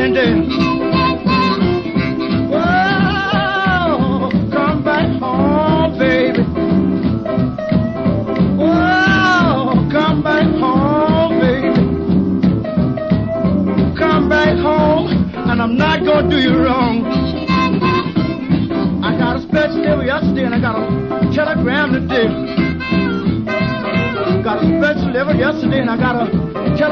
morning, dear. Whoa, come back home, baby. Whoa, come back home, baby. Come back home, and I'm not gonna do you wrong. I got a special delivery yesterday, and I got a telegram today. Got a special delivery yesterday, and I got a telegram